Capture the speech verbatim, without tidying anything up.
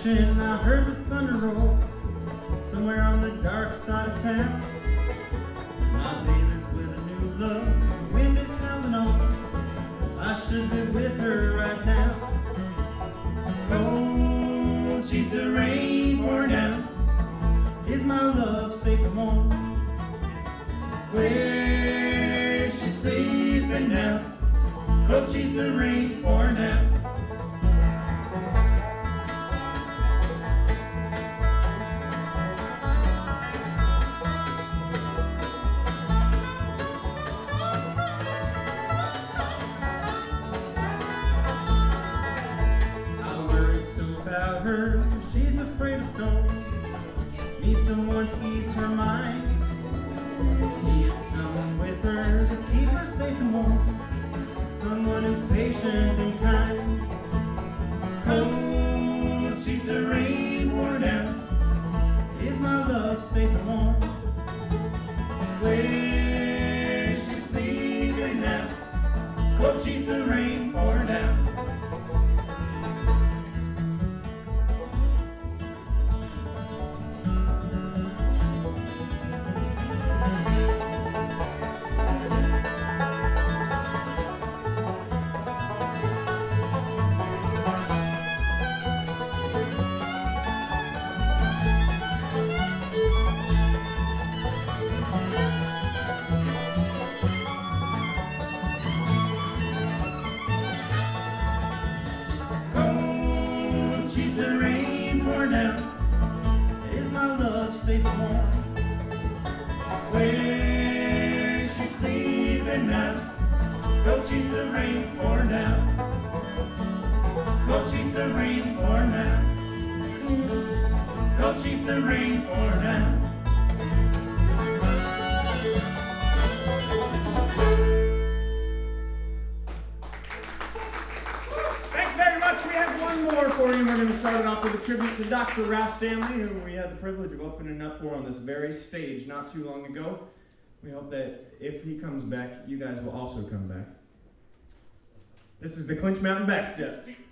crashing, I heard the thunder roll somewhere on the dark side of town. My baby's with a new love, the wind is howling on. I should be with her right now. Cold sheets of rain pouring down. Is my love safe and warm? Where's she sleeping now? Cold sheets of rain pouring down. About her, she's afraid of storms. Needs someone to ease her mind. Needs someone with her to keep her safe and warm. Someone who's patient and kind. Cold sheets of rain pour down. Is my love safe and warm? Where's she sleeping now? Cold sheets of rain pour down. Sheets of rain pour down. Is my love safe and warm? Where's she sleeping now? Cold sheets of rain pour down. Cold sheets of rain pour down. Cold sheets of rain pour down. More for you. We're going to start it off with a tribute to Doctor Ralph Stanley, who we had the privilege of opening up for on this very stage not too long ago. We hope that if he comes back, you guys will also come back. This is the Clinch Mountain Backstep.